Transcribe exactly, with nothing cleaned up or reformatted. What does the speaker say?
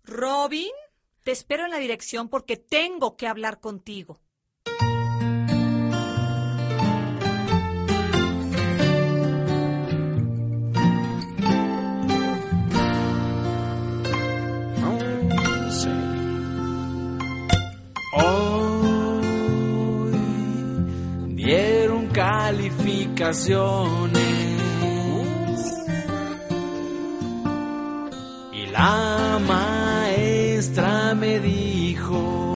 Robin, te espero en la dirección porque tengo que hablar contigo. Hoy dieron calificaciones y la maestra me dijo